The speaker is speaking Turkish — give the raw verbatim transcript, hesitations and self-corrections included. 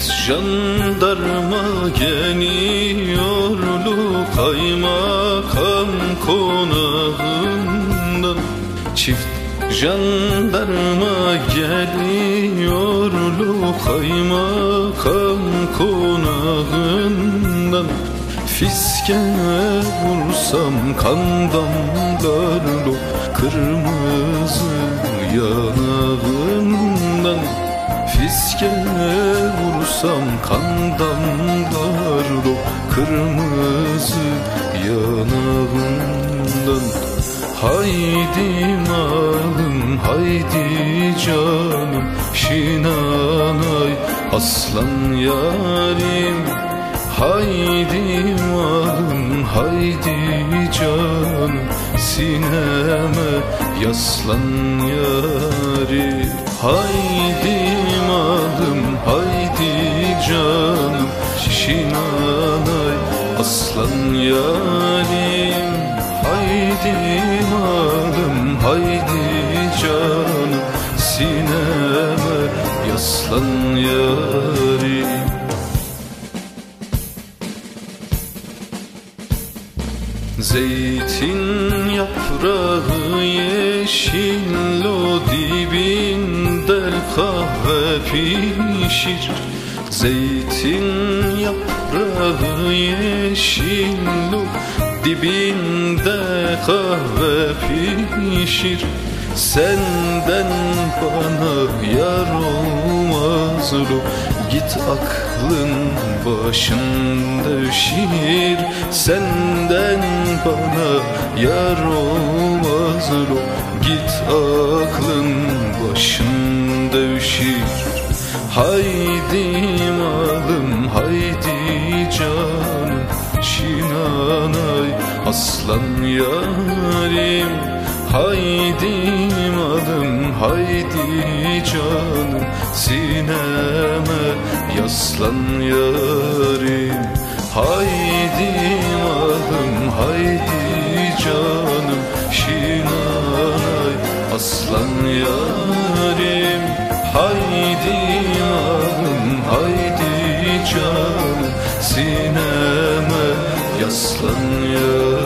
jandarma geliyorlu kaymakam konağından. Çift jandarma geliyorlu kaymakam konağından. Fiske vursam kan damlarlo kırmızı yanağından. Fiske vursam kan damlarlo kırmızı yanağından. Haydi malım haydi canım Şinanay aslan yarim. Haydi malım haydi canım sineme yaslan yarim. Haydi malım haydi canım Şinanay aslan yarim. Haydi malım haydi canım sineme yaslan yarim. Zeytin yaprağı yeşil o dibinde kahve pişir. Zeytin yaprağı yeşil o dibinde kahve pişir. Senden bana yar olmaz lo, git aklın başın devşir. Senden bana yar olmaz lo, git aklın başın devşir. Haydi malım haydi canım Şinanay aslan yarim. Haydi malım haydi canım sineme yaslan yarim. Haydi malım haydi canım Şinanay aslan yarim. Haydi malım haydi canım sineme yaslan yarim.